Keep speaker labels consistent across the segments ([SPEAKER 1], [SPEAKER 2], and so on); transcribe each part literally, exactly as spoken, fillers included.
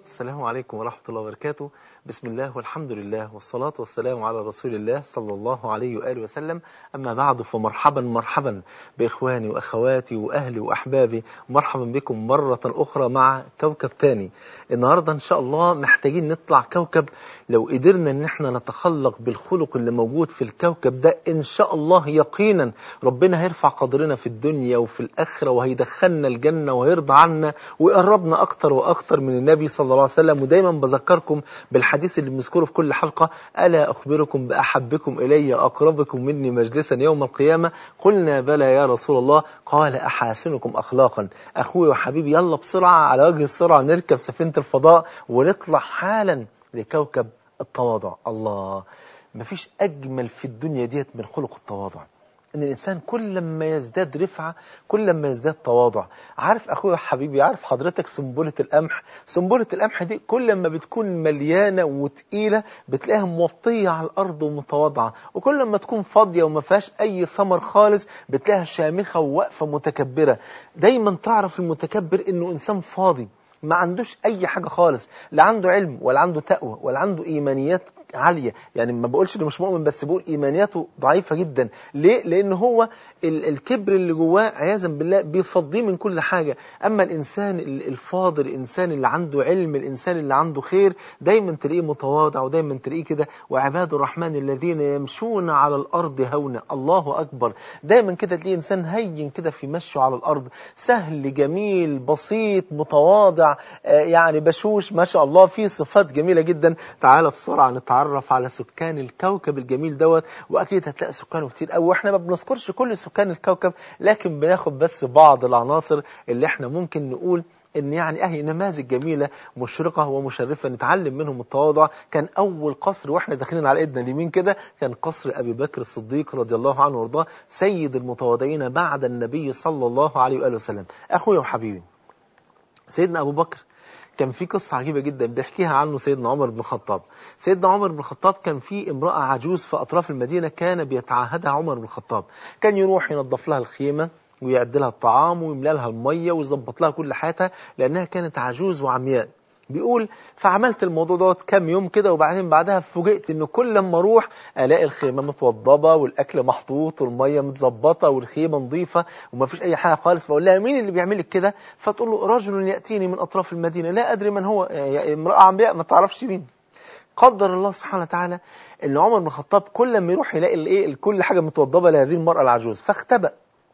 [SPEAKER 1] السلام عليكم ورحمة الله وبركاته. بسم الله والحمد لله والصلاة والسلام على رسول الله صلى الله عليه وآله وسلم. أما بعد، فمرحبا مرحبا بإخواني وأخواتي وأهلي وأحبابي، مرحبا بكم مرة أخرى مع كوكب تاني. النهاردة إن شاء الله محتاجين نطلع كوكب. لو قدرنا إن احنا نتخلق بالخلق اللي موجود في الكوكب ده، إن شاء الله يقينا ربنا هيرفع قدرنا في الدنيا وفي الآخرة، وهيدخلنا الجنة وهيرضى عنا ويقربنا أكتر وأكتر من النبي صلى الله عليه وسلم. ودايما بذكركم بالحديث اللي بنذكره في كل حلقة: ألا أخبركم بأحبكم إلي أقربكم مني مجلسا يوم القيامة؟ قلنا بلى يا رسول الله. قال: أحاسنكم أخلاقا. أخوي وحبيبي، يلا بسرعة على وجه السرعة نركب سفينة الفضاء ونطلع حالا لكوكب التواضع. الله، مفيش أجمل في الدنيا ديت من خلق التواضع. ان الانسان كل ما يزداد رفعه كل ما يزداد تواضع. عارف اخويا حبيبي، عارف حضرتك سنبله القمح؟ سنبله القمح دي كل ما بتكون مليانه وتقيله بتلاقيها موطيه على الارض ومتواضعه، وكل ما تكون فاضيه وما فيهاش اي ثمر خالص بتلاقيها شامخه وواقفه متكبره. دايما تعرف المتكبر انه انسان فاضي، ما عندوش اي حاجه خالص، لا عنده علم ولا عنده تقوى ولا عنده ايمانيات عالية. يعني ما بقولش انه مش مؤمن، بس بقول ايمانياته ضعيفة جدا. ليه؟ لان هو الكبر اللي جواه عياذا بالله بيفضيه من كل حاجة. اما الانسان الفاضل، الانسان اللي عنده علم، الانسان اللي عنده خير، دايما تلاقيه متواضع، ودايما تلاقيه كده: وعباد الرحمن الذين يمشون على الارض هونا. الله اكبر. دايما كده تلاقيه انسان هين كده في مشيه على الارض، سهل جميل بسيط متواضع، يعني بشوش ما شاء الله، فيه صفات جميلة جدا. تعال بسرعة نتعرف تعرف على سكان الكوكب الجميل دوت، واكيد هتلاقي سكانه كتير قوي، واحنا ما بنذكرش كل سكان الكوكب، لكن بناخد بس بعض العناصر اللي احنا ممكن نقول ان يعني اهي نماذج جميله مشرقه ومشرفه نتعلم منهم التواضع. كان اول قصر واحنا داخلين على ايدنا اليمين كده كان قصر ابي بكر الصديق رضي الله عنه وارضاه، سيد المتواضعين بعد النبي صلى الله عليه واله وسلم. اخويا وحبيبي، سيدنا ابو بكر كان في قصة عجيبة جدا بيحكيها عنه سيدنا عمر بن الخطاب. سيدنا عمر بن الخطاب كان في امرأة عجوز في أطراف المدينة كان بيتعاهدها عمر بن الخطاب. كان يروح ينظف لها الخيمة ويعد لها الطعام ويملى لها المية ويظبط لها كل حياتها، لأنها كانت عجوز وعمياء. بيقول: فعملت الموضوع دوت كام يوم كده، وبعدين بعدها فوجئت انه كل لما اروح الاقي الخيمه متوضبه والاكل محطوط والميه متظبطه والخيمه نظيفه وما فيش اي حاجه خالص. فاقول لها: مين اللي بيعمل لك كده؟ فتقول له: رجل ياتيني من اطراف المدينه لا ادري من هو. يعني امراه عمياء ما تعرفش مين. قدر الله سبحانه وتعالى ان عمر بن الخطاب كل لما يروح يلاقي الايه كل حاجه متوضبه لهذه المراه العجوز، فاختبأ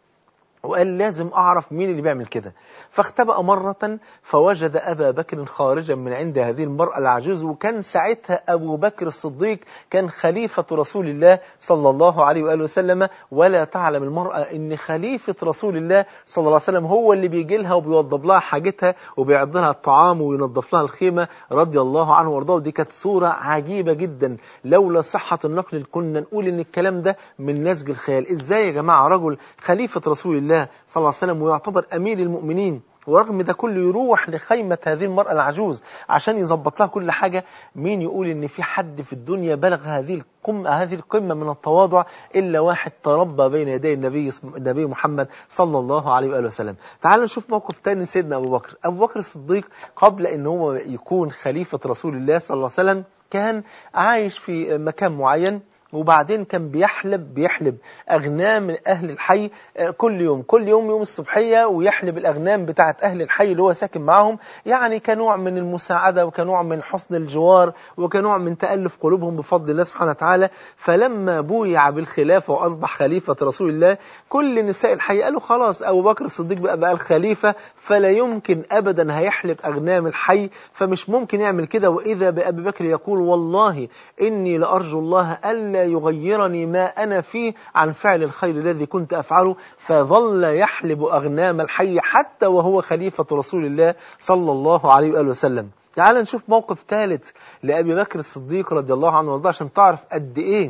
[SPEAKER 1] وقال: لازم أعرف مين اللي بيعمل كده. فاختبأ مرة فوجد أبا بكر خارجا من عند هذه المرأة العجوز، وكان ساعتها أبو بكر الصديق كان خليفة رسول الله صلى الله عليه وآله وسلم. ولا تعلم المرأة إن خليفة رسول الله صلى الله عليه وسلم هو اللي بيجي لها وبيوضب لها حاجتها وبيعد لها الطعام وينظف لها الخيمة رضي الله عنه وارضاه. ودي كانت صورة عجيبة جدا، لولا صحة النقل كنا نقول إن الكلام ده من نسج الخيال. إزاي يا جماعة رجل خليفة رسول الله صلى الله عليه وسلم ويعتبر أمير المؤمنين، ورغم ده كله يروح لخيمة هذه المرأة العجوز عشان يظبط لها كل حاجة؟ مين يقول إن في حد في الدنيا بلغ هذه القمة هذه القمة من التواضع إلا واحد تربى بين يدي النبي النبي محمد صلى الله عليه وآله وسلم. تعالوا نشوف موقف تاني سيدنا أبو بكر. أبو بكر الصديق قبل إن هو يكون خليفة رسول الله صلى الله عليه وسلم كان عايش في مكان معين، وبعدين كان بيحلب بيحلب أغنام أهل الحي كل يوم كل يوم يوم الصبحية، ويحلب الأغنام بتاعت أهل الحي اللي هو ساكن معهم، يعني كنوع من المساعدة وكنوع من حسن الجوار وكنوع من تألف قلوبهم بفضل الله سبحانه وتعالى. فلما بويع بالخلافة وأصبح خليفة رسول الله، كل نساء الحي قالوا: خلاص أبو بكر الصديق بقى بقى الخليفة، فلا يمكن أبدا هيحلب أغنام الحي، فمش ممكن يعمل كده. وإذا بأبي بكر يقول: والله إني لأرجو الله ألا يغيرني ما أنا فيه عن فعل الخير الذي كنت أفعله. فظل يحلب أغنام الحي حتى وهو خليفة رسول الله صلى الله عليه وآله وسلم. تعال نشوف موقف ثالث لأبي بكر الصديق رضي الله عنه وارضاه عشان تعرف قد إيه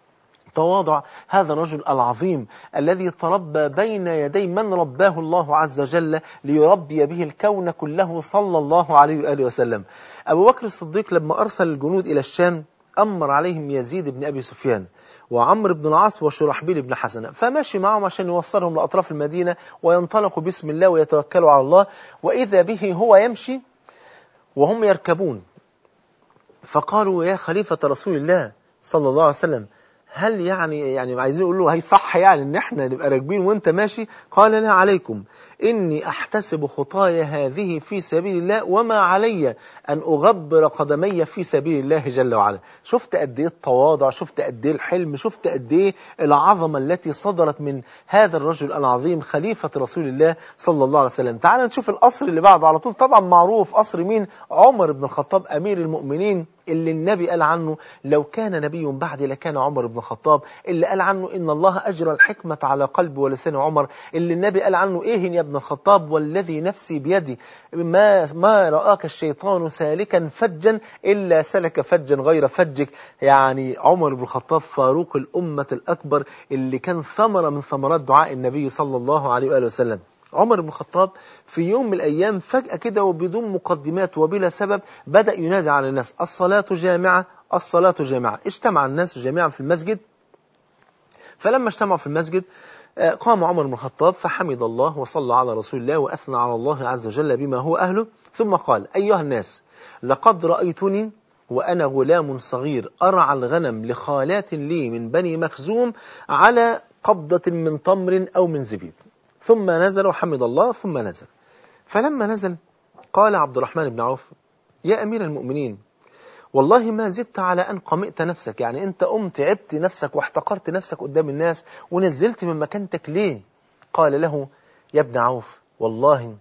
[SPEAKER 1] تواضع هذا الرجل العظيم الذي تربى بين يدي من رباه الله عز وجل ليربي به الكون كله صلى الله عليه وآله وسلم. أبو بكر الصديق لما أرسل الجنود إلى الشام أمر عليهم يزيد بن أبي سفيان وعمرو بن العاص وشرحبيل بن حسنة، فماشي معهم عشان يوصلهم لأطراف المدينة وينطلقوا بسم الله ويتوكلوا على الله. وإذا به هو يمشي وهم يركبون، فقالوا يا خليفة رسول الله صلى الله عليه وسلم هل يعني يعني عايزين يقولوا له هي صح يعني ان احنا نبقى راكبين وانت ماشي؟ قال لا عليكم، إني أحتسب خطايا هذه في سبيل الله وما علي أن أغبر قدمي في سبيل الله جل وعلا. شفت قد إيه التواضع، شفت قد إيه الحلم، شفت قد إيه العظمة التي صدرت من هذا الرجل العظيم خليفة رسول الله صلى الله عليه وسلم. تعال نشوف القصر اللي بعده على طول. طبعا معروف قصر مين؟ عمر بن الخطاب أمير المؤمنين، اللي النبي قال عنه لو كان نبي بعدي لكان عمر بن الخطاب، اللي قال عنه إن الله أجرى الحكمة على قلب ولسان عمر، اللي النبي قال عنه إيه يا ابن الخطاب والذي نفسي بيدي ما ما رآك الشيطان سالكا فجا إلا سلك فجا غير فجك. يعني عمر بن الخطاب فاروق الأمة الأكبر، اللي كان ثمرة من ثمرات دعاء النبي صلى الله عليه وآله وسلم. عمر بن الخطاب في يوم من الأيام فجأة كده وبدون مقدمات وبلا سبب بدأ ينادي على الناس الصلاة جامعة الصلاة جامعة. اجتمع الناس جميعا في المسجد، فلما اجتمعوا في المسجد قام عمر بن الخطاب فحمد الله وصلى على رسول الله وأثنى على الله عز وجل بما هو أهله، ثم قال أيها الناس لقد رأيتني وأنا غلام صغير أرعى الغنم لخالات لي من بني مخزوم على قبضة من تمر أو من زبيب. ثم نزل وحمد الله ثم نزل. فلما نزل قال عبد الرحمن بن عوف يا أمير المؤمنين والله ما زدت على أن قمئت نفسك، يعني أنت قمت تعبت نفسك واحتقرت نفسك قدام الناس ونزلت من مكانتك ليه؟ قال له يا ابن عوف والله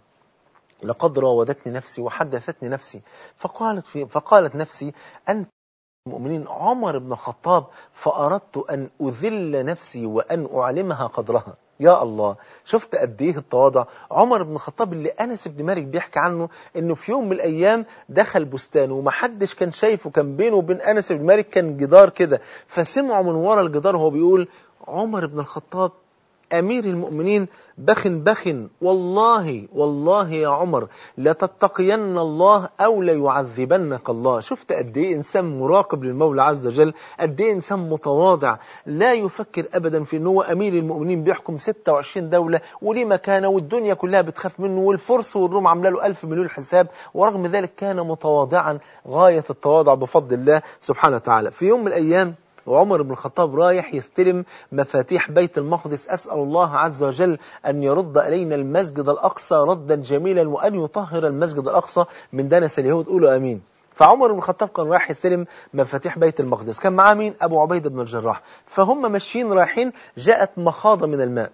[SPEAKER 1] لقد راودتني نفسي وحدثتني نفسي فقالت, في فقالت نفسي أنت المؤمنين عمر بن الخطاب فأردت أن أذل نفسي وأن أعلمها قدرها. يا الله، شفت قد ايه التواضع. عمر بن الخطاب اللي أنس بن مالك بيحكي عنه انه في يوم من الايام دخل بستان ومحدش كان شايفه، كان بينه وبين أنس بن مالك كان جدار كده، فسمعوا من ورا الجدار وهو بيقول عمر بن الخطاب أمير المؤمنين بخ بخ والله والله يا عمر لتتقين الله أو ليعذبنك الله. شفت قد ايه إنسان مراقب للمولى عز وجل، قد ايه إنسان متواضع لا يفكر أبدا في أنه أمير المؤمنين بيحكم ستة وعشرين دولة وليه مكانه والدنيا كلها بتخاف منه والفرس والروم عامله له ألف مليون حساب، ورغم ذلك كان متواضعا غاية التواضع بفضل الله سبحانه وتعالى. في يوم من الأيام وعمر بن الخطاب رايح يستلم مفاتيح بيت المقدس، أسأل الله عز وجل أن يرد إلينا المسجد الأقصى ردا جميلا وأن يطهر المسجد الأقصى من دنس اليهود، قولوا آمين. فعمر بن الخطاب كان رايح يستلم مفاتيح بيت المقدس، كان معاه مين؟ أبو عبيدة بن الجراح. فهم ماشيين رايحين جاءت مخاضة من الماء،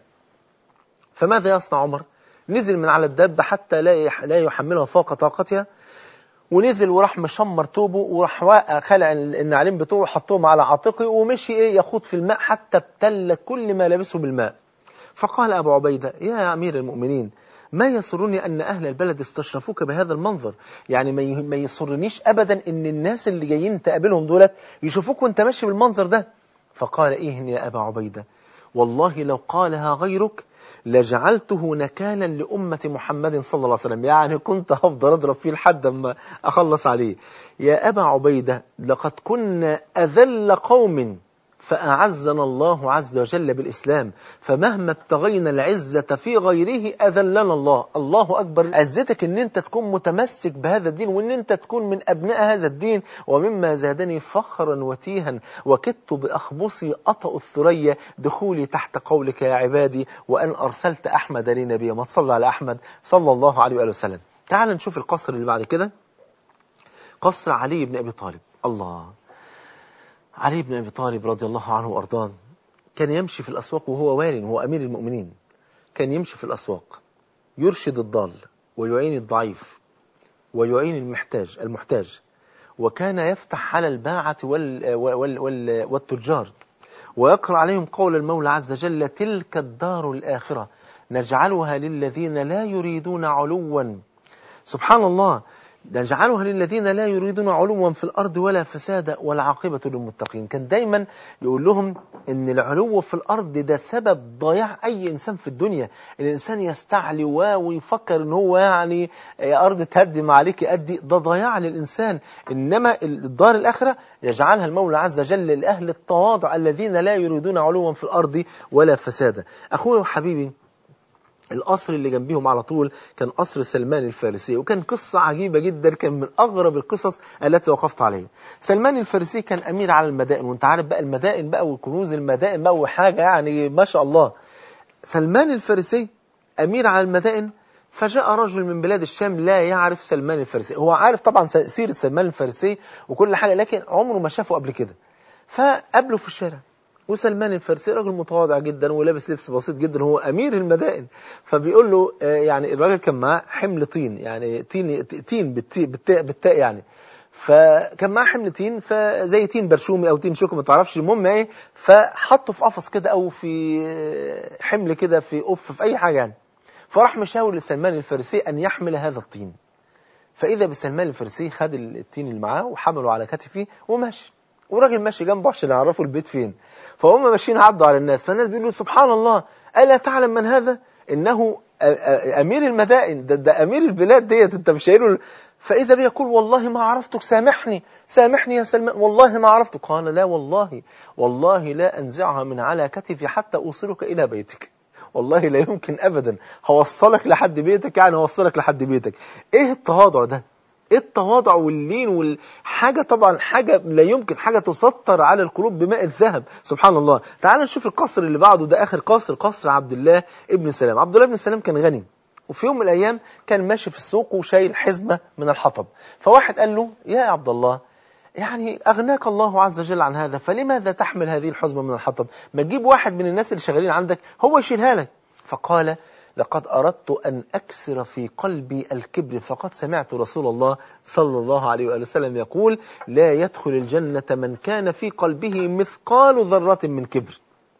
[SPEAKER 1] فماذا يصنع عمر؟ نزل من على الدابة حتى لا يحملها فوق طاقتها، ونزل وراح مشمر توبه وراح خلع النعلين بتوعه وحطهم على عاتقه ومشي ايه يخوض في الماء حتى ابتل كل ما لبسه بالماء. فقال أبو عبيدة يا أمير المؤمنين ما يسرني أن أهل البلد استشرفوك بهذا المنظر، يعني ما يسرنيش أبدا أن الناس اللي جايين تقابلهم دولت يشوفوك وانت ماشي بالمنظر ده. فقال إيه يا أبا عبيدة والله لو قالها غيرك لجعلته نكالا لأمة محمد صلى الله عليه وسلم، يعني كنت هفضل أضرب فيه لحد ما أخلص عليه. يا أبا عبيدة لقد كنا أذل قوم فأعزنا الله عز وجل بالإسلام، فمهما ابتغينا العزة في غيره أذلنا الله. الله أكبر، عزتك أن أنت تكون متمسك بهذا الدين وأن أنت تكون من أبناء هذا الدين. ومما زادني فخرا وتيها وكدت بأخبصي أطأ الثريا دخولي تحت قولك يا عبادي وأن أرسلت أحمد لي نبيا. ما تصلى على أحمد صلى الله عليه وآله وسلم. تعال نشوف القصر اللي بعد كده، قصر علي بن أبي طالب. الله، علي بن أبي طالب رضي الله عنه وأرضاه كان يمشي في الأسواق وهو والي وهو أمير المؤمنين، كان يمشي في الأسواق يرشد الضال ويعين الضعيف ويعين المحتاج المحتاج وكان يفتح على الباعة وال وال وال والتجار ويقرأ عليهم قول المولى عز وجل تلك الدار الآخرة نجعلها للذين لا يريدون علوا. سبحان الله، نجعلها للذين لا يريدون علوا في الأرض ولا فسادا والعاقبة للمتقين. كان دايما يقول لهم ان العلو في الأرض ده سبب ضياع أي إنسان في الدنيا. الإنسان يستعلي ويفكر ان هو يعني يا أرض تهدم عليك أدي، ده ضياع للإنسان. إنما الدار الآخرة يجعلها المولى عز وجل لأهل التواضع الذين لا يريدون علوا في الأرض ولا فسادا. أخوي وحبيبي، القصر اللي جنبيهم على طول كان قصر سلمان الفارسي، وكان قصة عجيبة جدا، كان من أغرب القصص التي وقفت عليها. سلمان الفارسي كان أمير على المدائن، وانت عارف بقى المدائن بقى وكنوز المدائن بقى وحاجة يعني ما شاء الله. سلمان الفارسي أمير على المدائن، فجاء رجل من بلاد الشام لا يعرف سلمان الفارسي، هو عارف طبعا سيرة سلمان الفارسي وكل حاجة، لكن عمره ما شافه قبل كده. فقابله في الشارع، وسلمان الفارسي راجل متواضع جدا ولابس لبس بسيط جدا، هو أمير المدائن. فبيقول له يعني الراجل كان معاه حمل طين، يعني تين تين بالتاء بالتاء يعني، فكان معاه حمل تين، فزي تين برشومي او تين شوكه ما تعرفش، المهم ايه، فحطه في قفص كده او في حمل كده في قف في اي حاجه يعني. فراح مشاور لسلمان الفارسي ان يحمل هذا الطين، فاذا بسلمان الفارسي خد التين اللي معاه وحمله على كتفه وماشي، وراجل ماشي جنبه عشان يعرفوا البيت فين. فهم ماشيين عدوا على الناس، فالناس بيقولوا سبحان الله الا تعلم من هذا، انه امير المدائن، ده, ده امير البلاد ديت، انت مش قايله. فاذا بي يقول والله ما عرفتك، سامحني سامحني يا سلمان، والله ما عرفتك. قال لا والله والله لا انزعها من على كتفي حتى اوصلك الى بيتك، والله لا يمكن ابدا هوصلك لحد بيتك، يعني هوصلك لحد بيتك. ايه التواضع ده، ايه التواضع واللين والحاجة، طبعا حاجة لا يمكن، حاجة تسطر على القلوب بماء الذهب، سبحان الله. تعال نشوف القصر اللي بعده، ده اخر قصر، قصر عبد الله ابن سلام. عبد الله ابن سلام كان غني، وفي يوم من الايام كان ماشي في السوق وشايل حزمة من الحطب، فواحد قال له يا عبد الله يعني أغناك الله عز وجل عن هذا، فلماذا تحمل هذه الحزمة من الحطب؟ ما تجيب واحد من الناس اللي شغالين عندك هو يشيلها لك. فقال لقد أردت أن أكسر في قلبي الكبر، فقد سمعت رسول الله صلى الله عليه وآله وسلم يقول لا يدخل الجنة من كان في قلبه مثقال ذرة من كبر.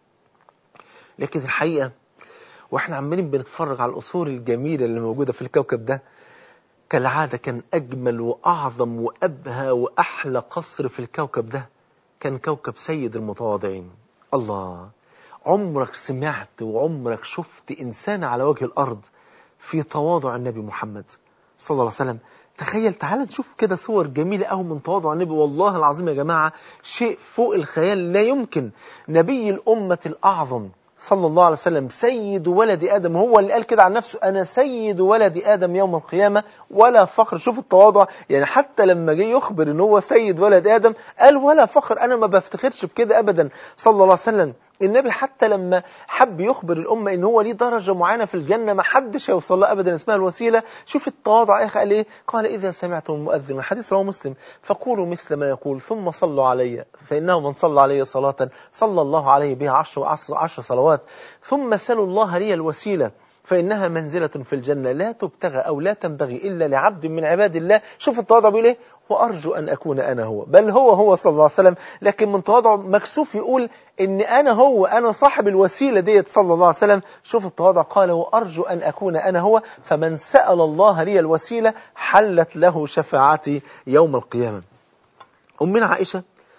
[SPEAKER 1] لكن الحقيقة وإحنا عمالين بنتفرج على الأصول الجميلة اللي موجودة في الكوكب ده، كالعادة كان أجمل وأعظم وأبهى وأحلى قصر في الكوكب ده كان كوكب سيد المتواضعين. الله، عمرك سمعت وعمرك شفت إنسان على وجه الأرض في تواضع النبي محمد صلى الله عليه وسلم؟ تخيل، تعال نشوف كده صور جميلة أو من تواضع النبي، والله العظيم يا جماعة شيء فوق الخيال، لا يمكن. نبي الأمة الأعظم صلى الله عليه وسلم سيد ولد آدم، هو اللي قال كده عن نفسه أنا سيد ولد آدم يوم القيامة ولا فخر. شوف التواضع، يعني حتى لما جه يخبر ان هو سيد ولد آدم قال ولا فخر، أنا ما بفتخرش بكده أبدا صلى الله عليه وسلم. النبي حتى لما حب يخبر الأمة ان هو ليه درجة معينة في الجنة ما حدش هيوصل لها أبدا اسمها الوسيلة، شوف التواضع يا أخي قال إيه؟ قال إذا سمعتم المؤذن، الحديث رواه مسلم، فقولوا مثل ما يقول ثم صلوا علي، فإنه من صلى علي صلاة صلى الله عليه بها عشر, عشر, عشر صلوات، ثم سلوا الله لي الوسيلة فإنها منزلة في الجنة لا تبتغى أو لا تنبغي إلا لعبد من عباد الله. شوف التواضع بيقول إيه؟ وأرجو أن أكون أنا هو، بل هو هو صلى الله عليه وسلم، لكن من تواضع مكسوف يقول إن أنا هو، أنا صاحب الوسيلة ديت صلى الله عليه وسلم. شوف التواضع، قال وأرجو أن أكون أنا هو، فمن سأل الله لي الوسيلة حلت له شفاعتي يوم القيامة. أمنا عائشة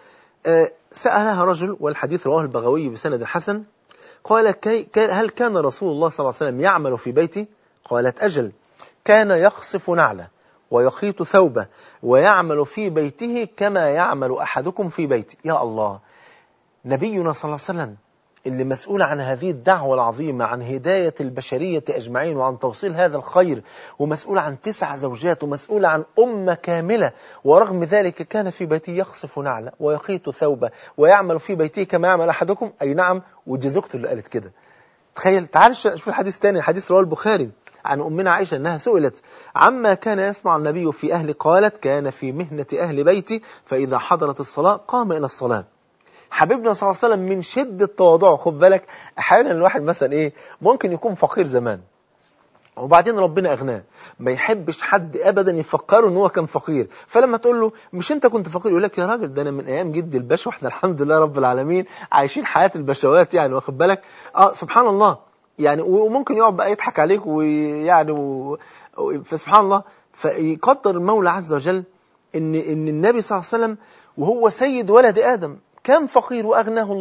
[SPEAKER 1] سألها رجل، والحديث رواه البغوي بسند حسن، قال كي هل كان رسول الله صلى الله عليه وسلم يعمل في بيتي؟ قالت أجل، كان يخصف نعله ويخيط ثوبه ويعمل في بيته كما يعمل أحدكم في بيته. يا الله، نبينا صلى الله عليه وسلم اللي مسؤول عن هذه الدعوة العظيمة، عن هداية البشرية أجمعين وعن توصيل هذا الخير، ومسؤول عن تسع زوجات ومسؤول عن أمة كاملة، ورغم ذلك كان في بيته يخصف نعله ويخيط ثوبه ويعمل في بيته كما يعمل أحدكم. أي نعم، ودي زوجته اللي قالت كده. تخيل، تعال شوف الحديث تاني، حديث رواه البخاري عن أمنا عائشة أنها سئلت عما كان يصنع النبي في أهل، قالت كان في مهنة أهل بيتي فإذا حضرت الصلاة قام إلى الصلاة. حبيبنا صلى الله عليه وسلم من شدة تواضعه، خد بالك أحيانا الواحد مثلا إيه ممكن يكون فقير زمان وبعدين ربنا أغناه، ما يحبش حد أبدا يفكره إن هو كان فقير، فلما تقول له مش أنت كنت فقير يقول لك يا راجل ده أنا من أيام جدي الباشا وإحنا الحمد لله رب العالمين عايشين حياة البشوات يعني، واخد بالك؟ آه سبحان الله يعني، وممكن يقعد بقى يضحك عليك ويعني و... فسبحان الله. فيقدر المولى عز وجل إن إن النبي صلى الله عليه وسلم وهو سيد ولد آدم كان فقير وأغناه الله،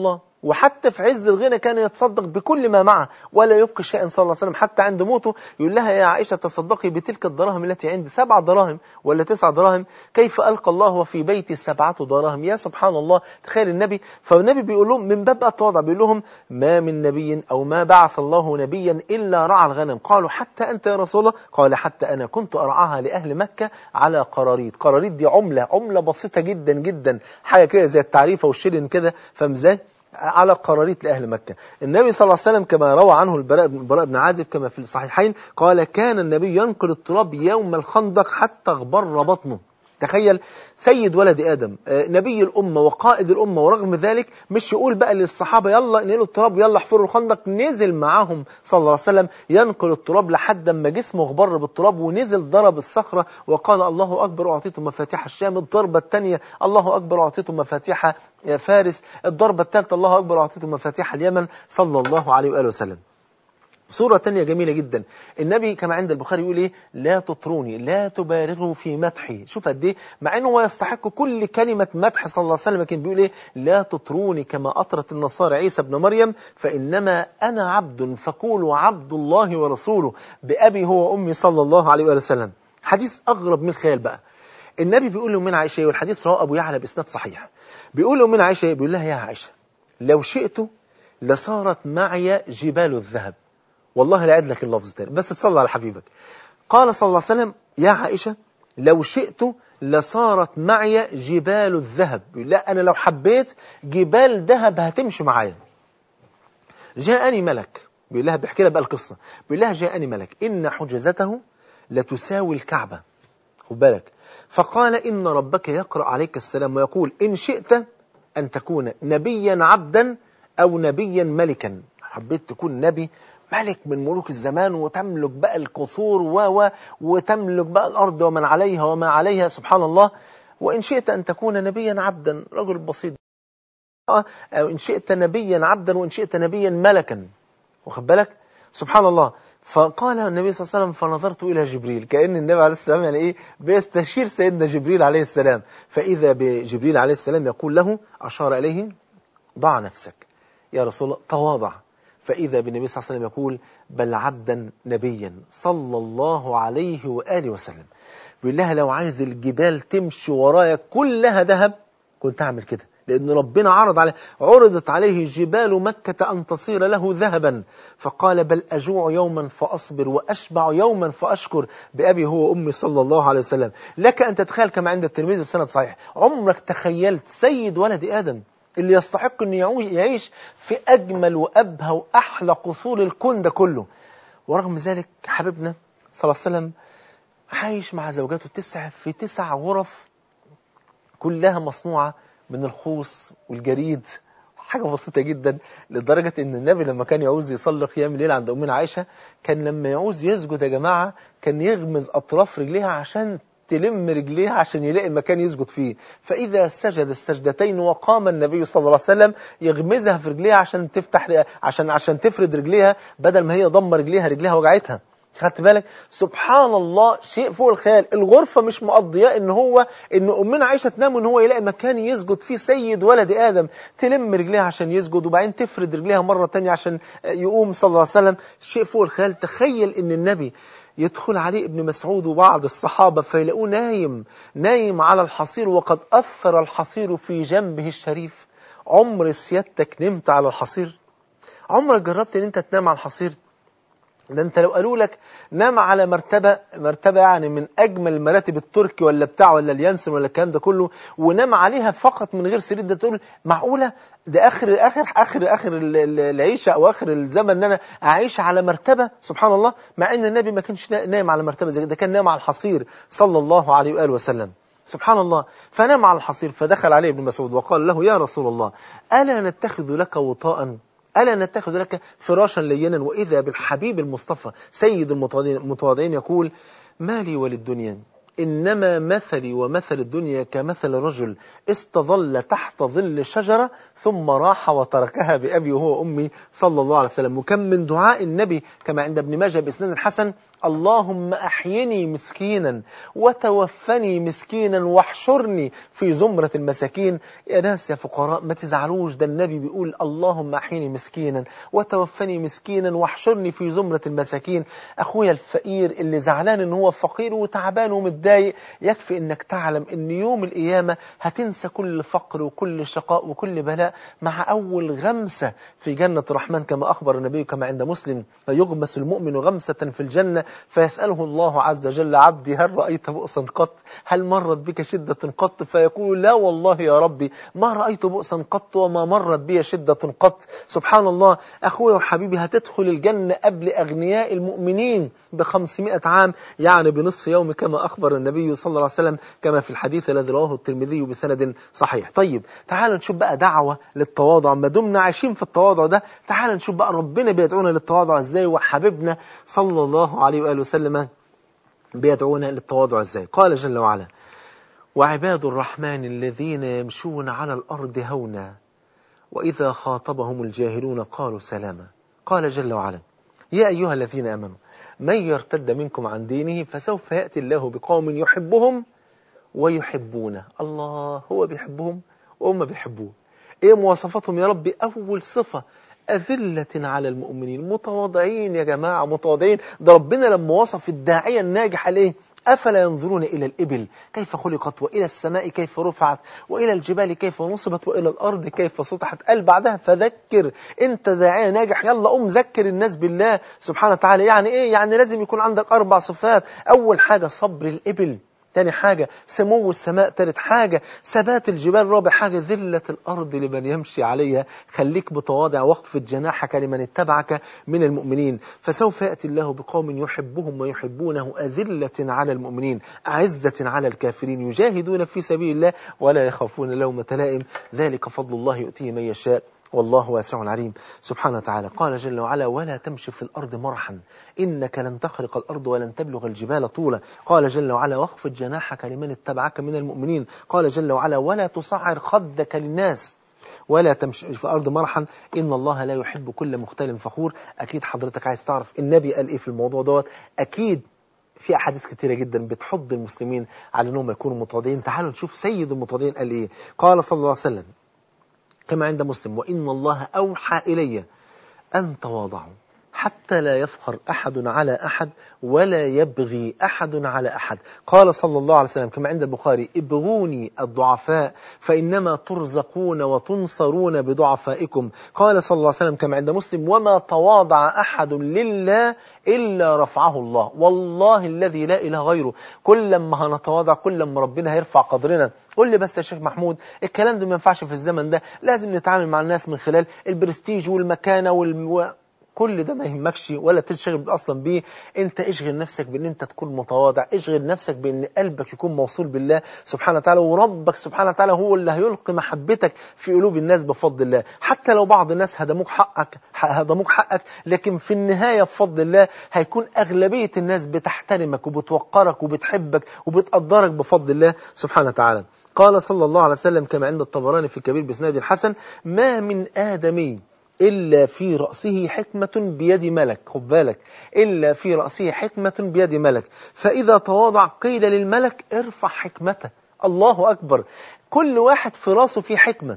[SPEAKER 1] وحتى في عز الغنى كان يتصدق بكل ما معه ولا يبقي شيئا صلى الله عليه وسلم. حتى عند موته يقول لها يا عائشة تصدقي بتلك الدراهم التي عندي، سبع دراهم ولا تسع دراهم، كيف ألقى الله وفي بيتي سبعة دراهم. يا سبحان الله، تخيل النبي. فالنبي بيقول لهم من باب التواضع بيقول لهم ما من نبي أو ما بعث الله نبيا إلا رعى الغنم. قالوا حتى أنت يا رسول الله؟ قال حتى أنا كنت أرعاها لأهل مكة على قراريط. قراريط دي عملة عملة بسيطة جدا جدا، حاجة كده زي التعريفة والشيلين كده، فمزاج على قراريط لأهل مكة. النبي صلى الله عليه وسلم كما روى عنه البراء بن عازب كما في الصحيحين قال كان النبي ينقل التراب يوم الخندق حتى اغبر بطنه. تخيل سيد ولد آدم، نبي الأمة وقائد الأمة، ورغم ذلك مش يقول بقى للصحابة يلا نقلوا التراب يلا احفروا الخندق، نزل معاهم صلى الله عليه وسلم ينقل التراب لحد ما جسمه اغبر بالتراب، ونزل ضرب الصخرة وقال الله أكبر أعطيته مفاتيح الشام. الضربة الثانية الله أكبر أعطيته مفاتيح فارس. الضربة الثالثة الله أكبر أعطيته مفاتيح اليمن صلى الله عليه وآله وسلم. صورة تانية جميلة جدا، النبي كما عند البخاري يقول ايه لا تطروني لا تبالغوا في مدحي. شوف قد ايه مع انه هو يستحق كل كلمة مدح صلى الله عليه وسلم، لكن بيقول ايه لا تطروني كما أطرت النصارى عيسى ابن مريم فإنما أنا عبد فقولوا عبد الله ورسوله بأبي هو وأمي صلى الله عليه وسلم. حديث أغرب من الخيال بقى. النبي بيقول له من عائشة، والحديث رواه أبو يعلى بإسناد صحيح، بيقول له من عائشة، بيقول لها يا عائشة لو شئت لصارت معي جبال الذهب. والله لا أعد لك اللفظ تاني بس تصلى على حبيبك. قال صلى الله عليه وسلم يا عائشة لو شئت لصارت معي جبال الذهب. لا أنا لو حبيت جبال ذهب هتمشي معايا. جاءني ملك، بيقول لها بيحكي لها بقى القصة، بيقول لها جاءني ملك إن حجزته لتساوي الكعبة، خد بالك، فقال إن ربك يقرأ عليك السلام ويقول إن شئت أن تكون نبيا عبدا أو نبيا ملكا. حبيت تكون نبي ملك من ملوك الزمان وتملك بقى القصور و و وتملك بقى الأرض ومن عليها وما عليها سبحان الله، وإن شئت أن تكون نبيا عبدا رجل بسيط، أو إن شئت نبيا عبدا وإن شئت نبيا ملكا، واخد بالك سبحان الله. فقال النبي صلى الله عليه وسلم فنظرت إلى جبريل، كأن النبي عليه السلام يعني إيه بيستشير سيدنا جبريل عليه السلام، فإذا بجبريل عليه السلام يقول له أشار إليه ضع نفسك يا رسول الله تواضع، فإذا بالنبي صلى الله عليه وسلم يقول بل عبدا نبيا صلى الله عليه وآله وسلم. بيقول لها لو عايز الجبال تمشي ورايا كلها ذهب كنت أعمل كده، لأن ربنا عرض عليه عرضت عليه جبال مكة أن تصير له ذهبا، فقال بل أجوع يوما فأصبر وأشبع يوما فأشكر بأبي هو أمي صلى الله عليه وسلم. لك أن تتخيل كما عند الترمذي في سند صحيح، عمرك تخيلت سيد ولد آدم اللي يستحق أن يعيش في أجمل وأبهى وأحلى قصور الكون ده كله، ورغم ذلك حبيبنا صلى الله عليه وسلم عايش مع زوجاته تسع في تسع غرف كلها مصنوعة من الخوص والجريد، حاجة بسيطة جدا، لدرجة ان النبي لما كان يعوز يصلي قيام الليل عند أمنا عائشة كان لما يعوز يسجد يا جماعة كان يغمز أطراف رجليها عشان تلم رجليها عشان يلاقي مكان يسجد فيه، فإذا سجد السجدتين وقام النبي صلى الله عليه وسلم يغمزها في رجليها عشان تفتح عشان عشان تفرد رجليها بدل ما هي ضم رجليها رجليها وجعتها. خدت بالك سبحان الله شيء فوق الخيال. الغرفة مش مقضياه ان هو ان أمنا عائشة تنام وان هو يلاقي مكان يسجد فيه سيد ولد آدم، تلم رجليها عشان يسجد وبعدين تفرد رجليها مرة تانية عشان يقوم صلى الله عليه وسلم. شيء فوق الخيال. تخيل ان النبي يدخل عليه ابن مسعود وبعض الصحابة فيلاقوه نايم نايم على الحصير وقد أثر الحصير في جنبه الشريف. عمر سيادتك نمت على الحصير؟ عمرك جربت ان انت تنام على الحصير؟ ده انت لو قالوا لك نام على مرتبة مرتبة يعني من اجمل مراتب التركي ولا بتاع ولا اليانسن ولا الكلام ده كله ونام عليها فقط من غير سرير، ده تقول معقولة؟ ده اخر اخر اخر اخر العيشه او اخر الزمن ان انا اعيش على مرتبة. سبحان الله، مع ان النبي ما كانش نايم على مرتبة زي ده، كان نايم على الحصير صلى الله عليه واله وسلم. سبحان الله. فنام على الحصير فدخل عليه ابن مسعود وقال له يا رسول الله ألا نتخذ لك وطاء، ألا نتخذ لك فراشا لينا؟ وإذا بالحبيب المصطفى سيد المتواضعين يقول ما لي وللدنيا إنما مثلي ومثل الدنيا كمثل رجل استظل تحت ظل شجرة ثم راح وتركها بأبي وهو أمي صلى الله عليه وسلم. وكم من دعاء النبي كما عند ابن ماجه بإسناد الحسن اللهم أحيني مسكينا وتوفني مسكينا واحشرني في زمرة المساكين. يا ناس يا فقراء ما تزعلوش، ده النبي بيقول اللهم أحيني مسكينا وتوفني مسكينا واحشرني في زمرة المساكين. أخويا الفقير اللي زعلان إن هو فقير وتعبان ومتضايق، يكفي إنك تعلم إن يوم القيامة هتنسى كل فقر وكل شقاء وكل بلاء مع أول غمسة في جنة الرحمن، كما أخبر النبي كما عند مسلم: فيغمس المؤمن غمسة في الجنة فيسأله الله عز وجل: عبدي هل رأيت بؤسا قط؟ هل مرت بك شدة قط؟ فيقول: لا والله يا ربي ما رأيت بؤسا قط وما مرت بي شدة قط. سبحان الله. أخوي وحبيبي هتدخل الجنة قبل أغنياء المؤمنين بخمسمائة عام، يعني بنصف يوم، كما أخبر النبي صلى الله عليه وسلم كما في الحديث الذي رواه الترمذي بسند صحيح. طيب تعالوا نشوف بقى دعوة للتواضع. ما دمنا عايشين في التواضع ده، تعالوا نشوف بقى ربنا بيدعونا للتواضع ازاي، وحبيبنا صلى الله عليه وآله وسلم بيدعونا للتواضع ازاي. قال جل وعلا: وعباد الرحمن الذين يمشون على الأرض هونا وإذا خاطبهم الجاهلون قالوا سلاما. قال جل وعلا: يا أيها الذين آمنوا من يرتد منكم عن دينه فسوف يأتي الله بقوم يحبهم ويحبونه. الله هو بيحبهم وهم بيحبوه. ايه مواصفاتهم يا ربي؟ أول صفة: أذلة على المؤمنين، متواضعين. يا جماعة متواضعين. ده ربنا لما وصف الداعية الناجح عليه: أفلا ينظرون إلى الإبل كيف خلقت، وإلى السماء كيف رفعت، وإلى الجبال كيف نصبت، وإلى الأرض كيف سطحت. قال بعدها: فذكر. أنت داعية ناجح، يلا قوم ذكر الناس بالله سبحانه وتعالى. يعني إيه؟ يعني لازم يكون عندك أربع صفات. أول حاجة صبر الإبل، تاني حاجة سمو السماء، تالت حاجة ثبات الجبال، رابع حاجة ذلة الأرض لمن يمشي عليها. خليك متواضع واخفض جناحك لمن اتبعك من المؤمنين. فسوف يأتي الله بقوم يحبهم ويحبونه أذلة على المؤمنين أعزة على الكافرين يجاهدون في سبيل الله ولا يخافون لومة لائم. ذلك فضل الله يؤتيه من يشاء والله واسع عليم. سبحانه وتعالى قال جل وعلا: ولا تمشي في الأرض مرحا إنك لن تخرق الأرض ولن تبلغ الجبال طولا. قال جل وعلا: واخفض جناحك لمن اتبعك من المؤمنين. قال جل وعلا: ولا تصعر خدك للناس ولا تمشي في الأرض مرحا إن الله لا يحب كل مختال فخور. أكيد حضرتك عايز تعرف النبي قال إيه في الموضوع دوت. أكيد في أحاديث كتيرة جدا بتحض المسلمين على أنهم يكونوا متواضعين. تعالوا نشوف سيد المتواضعين قال إيه. قال صلى الله عليه وسلم كما عند مسلم: وإن الله أوحى إلي أن تواضعوا حتى لا يفخر أحد على أحد ولا يبغي أحد على أحد. قال صلى الله عليه وسلم كما عند البخاري: ابغوني الضعفاء فإنما ترزقون وتنصرون بضعفائكم. قال صلى الله عليه وسلم كما عند مسلم: وما تواضع أحد لله إلا رفعه الله. والله الذي لا إله غيره، كل لما هنتواضع كل لما ربنا هيرفع قدرنا. قل لي بس يا شيخ محمود، الكلام ده ما ينفعش في الزمن ده، لازم نتعامل مع الناس من خلال البرستيج والمكانة والم... كل ده ما يهمكش ولا تشغل أصلا بيه. انت اشغل نفسك بان انت تكون متواضع، اشغل نفسك بان قلبك يكون موصول بالله سبحانه وتعالى، وربك سبحانه وتعالى هو اللي هيلقي محبتك في قلوب الناس بفضل الله. حتى لو بعض الناس هدموك حقك هدموك حقك لكن في النهاية بفضل الله هيكون أغلبية الناس بتحترمك وبتوقرك وبتحبك وبتقدرك بفضل الله سبحانه وتعالى. قال صلى الله عليه وسلم كما عند الطبراني في الكبير بإسناد الحسن: ما من آدمي إلا في رأسه حكمة بيد ملك. خد بالك، إلا في رأسه حكمة بيد ملك، فإذا تواضع قيل للملك: ارفع حكمته. الله أكبر. كل واحد في رأسه في حكمة.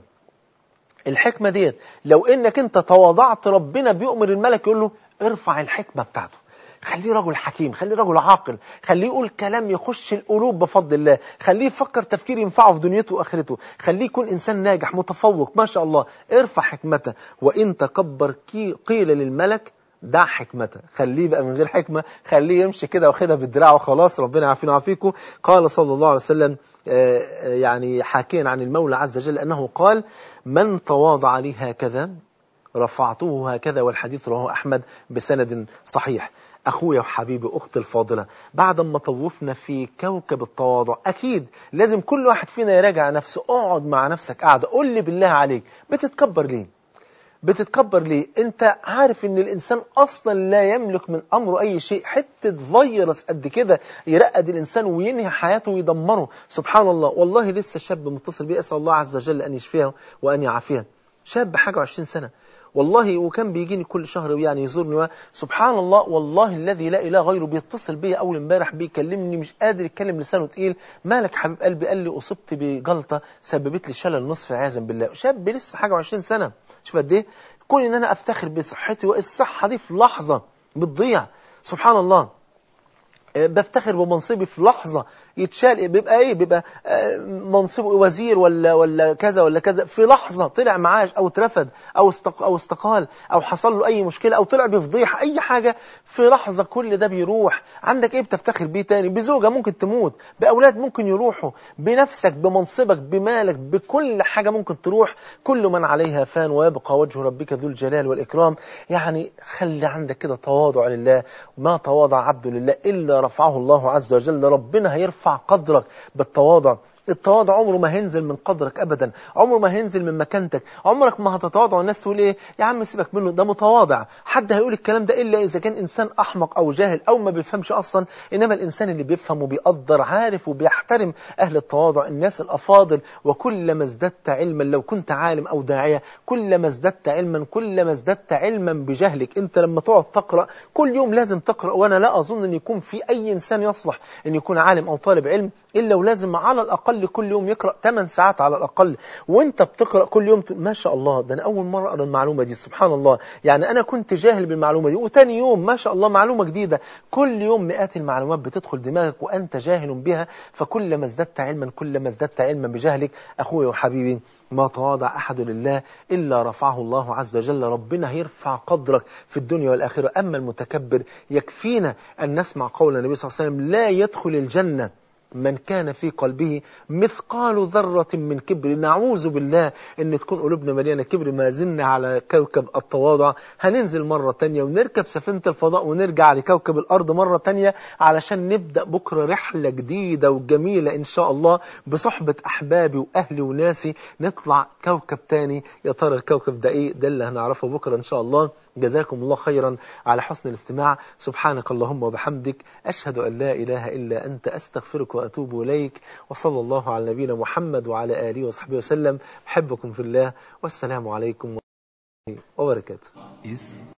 [SPEAKER 1] الحكمة ديت لو إنك أنت تواضعت ربنا بيؤمر الملك يقول له: ارفع الحكمة بتاعته، خليه رجل حكيم، خليه رجل عاقل، خليه يقول كلام يخش القلوب بفضل الله، خليه يفكر تفكير ينفعه في دنيته وآخرته، خليه يكون إنسان ناجح متفوق ما شاء الله. ارفع حكمته. وإن تكبر قيل للملك: دع حكمته. خليه بقى من غير حكمة، خليه يمشي كده واخدها بالدراع وخلاص، ربنا يعافينا ويعافيكم. قال صلى الله عليه وسلم يعني حاكيا عن المولى عز وجل أنه قال: من تواضع لي هكذا رفعته هكذا. والحديث رواه أحمد بسند صحيح. أخويا وحبيبي أختي الفاضلة، بعد ما طوفنا في كوكب التواضع أكيد لازم كل واحد فينا يراجع نفسه. اقعد مع نفسك قاعدة، قول لي بالله عليك بتتكبر ليه؟ بتتكبر ليه؟ انت عارف ان الانسان اصلا لا يملك من امره اي شيء. حتة فيروس قد كده يرقد الانسان وينهي حياته ويدمره. سبحان الله. والله لسه شاب متصل بي، اسال الله عز وجل ان يشفيه وان يعافيه. شاب حاجة وعشرين سنة والله وكان بيجيني كل شهر يعني يزورني، سبحان الله والله الذي لا اله غيره، بيتصل بيا اول امبارح بيكلمني مش قادر يتكلم، لسانه تقيل، مالك حبيب قلبي؟ قال لي اصبت بجلطه سببت لي شلل نصف عياذا بالله. شاب لسه حاجه وعشرين سنه، شوف قد ايه. كون ان انا افتخر بصحتي، والصحه دي في لحظه بتضيع، سبحان الله. بفتخر بمنصبي في لحظة يتشال، بيبقى ايه؟ بيبقى منصبه وزير ولا ولا كذا ولا كذا، في لحظة طلع معاش او اترفد او استق او استقال او حصل له اي مشكلة او طلع بفضيحة اي حاجة، في لحظة كل ده بيروح. عندك ايه بتفتخر بيه تاني؟ بزوجة ممكن تموت، باولاد ممكن يروحوا، بنفسك، بمنصبك، بمالك، بكل حاجة ممكن تروح. كل من عليها فان ويبقى وجه ربك ذو الجلال والإكرام. يعني خلي عندك كده تواضع لله، ما تواضع عبد لله إلا رفعه الله عز وجل. ربنا هيرفع قدرك بالتواضع. التواضع عمره ما هينزل من قدرك أبدا، عمره ما هينزل من مكانتك، عمرك ما هتتواضع والناس تقول إيه يا عم سيبك منه ده متواضع. حد هيقول الكلام ده إلا إذا كان إنسان أحمق أو جاهل أو ما بيفهمش أصلا. إنما الإنسان اللي بيفهم وبيقدر عارف وبيحترم أهل التواضع، الناس الأفاضل. وكلما ازددت علما، لو كنت عالم أو داعية، كلما ازددت علما كلما ازددت علما بجهلك. أنت لما تقعد تقرأ كل يوم لازم تقرأ، وأنا لا أظن أن يكون في أي إنسان يصلح أن يكون عالم أو طالب علم إلا ولازم على الأقل كل يوم يقرأ ثمان ساعات على الأقل. وانت بتقرأ كل يوم ما شاء الله، ده أنا أول مرة أقرأ المعلومة دي، سبحان الله. يعني أنا كنت جاهل بالمعلومة دي، وتاني يوم ما شاء الله معلومة جديدة. كل يوم مئات المعلومات بتدخل دماغك وأنت جاهل بها. فكلما ازددت علما كلما ازددت علما بجهلك. أخوي وحبيبي، ما تواضع أحد لله إلا رفعه الله عز وجل. ربنا هيرفع قدرك في الدنيا والآخرة. أما المتكبر، يكفينا أن نسمع قول النبي صلى الله عليه وسلم: لا يدخل الجنة من كان في قلبه مثقال ذرة من كبر. نعوذ بالله ان تكون قلوبنا مليانة كبر. ما زلنا على كوكب التواضع، هننزل مرة تانية ونركب سفينة الفضاء ونرجع لكوكب الأرض مرة تانية علشان نبدأ بكرة رحلة جديدة وجميلة إن شاء الله بصحبة أحبابي وأهلي وناسي. نطلع كوكب تاني، يا ترى الكوكب ده إيه؟ ده اللي هنعرفه بكرة إن شاء الله. جزاكم الله خيرا على حسن الاستماع. سبحانك اللهم وبحمدك، أشهد أن لا إله إلا أنت، أستغفرك وأتوب إليك. وصلى الله على نبينا محمد وعلى آله وصحبه وسلم. أحبكم في الله، والسلام عليكم ورحمة الله وبركاته.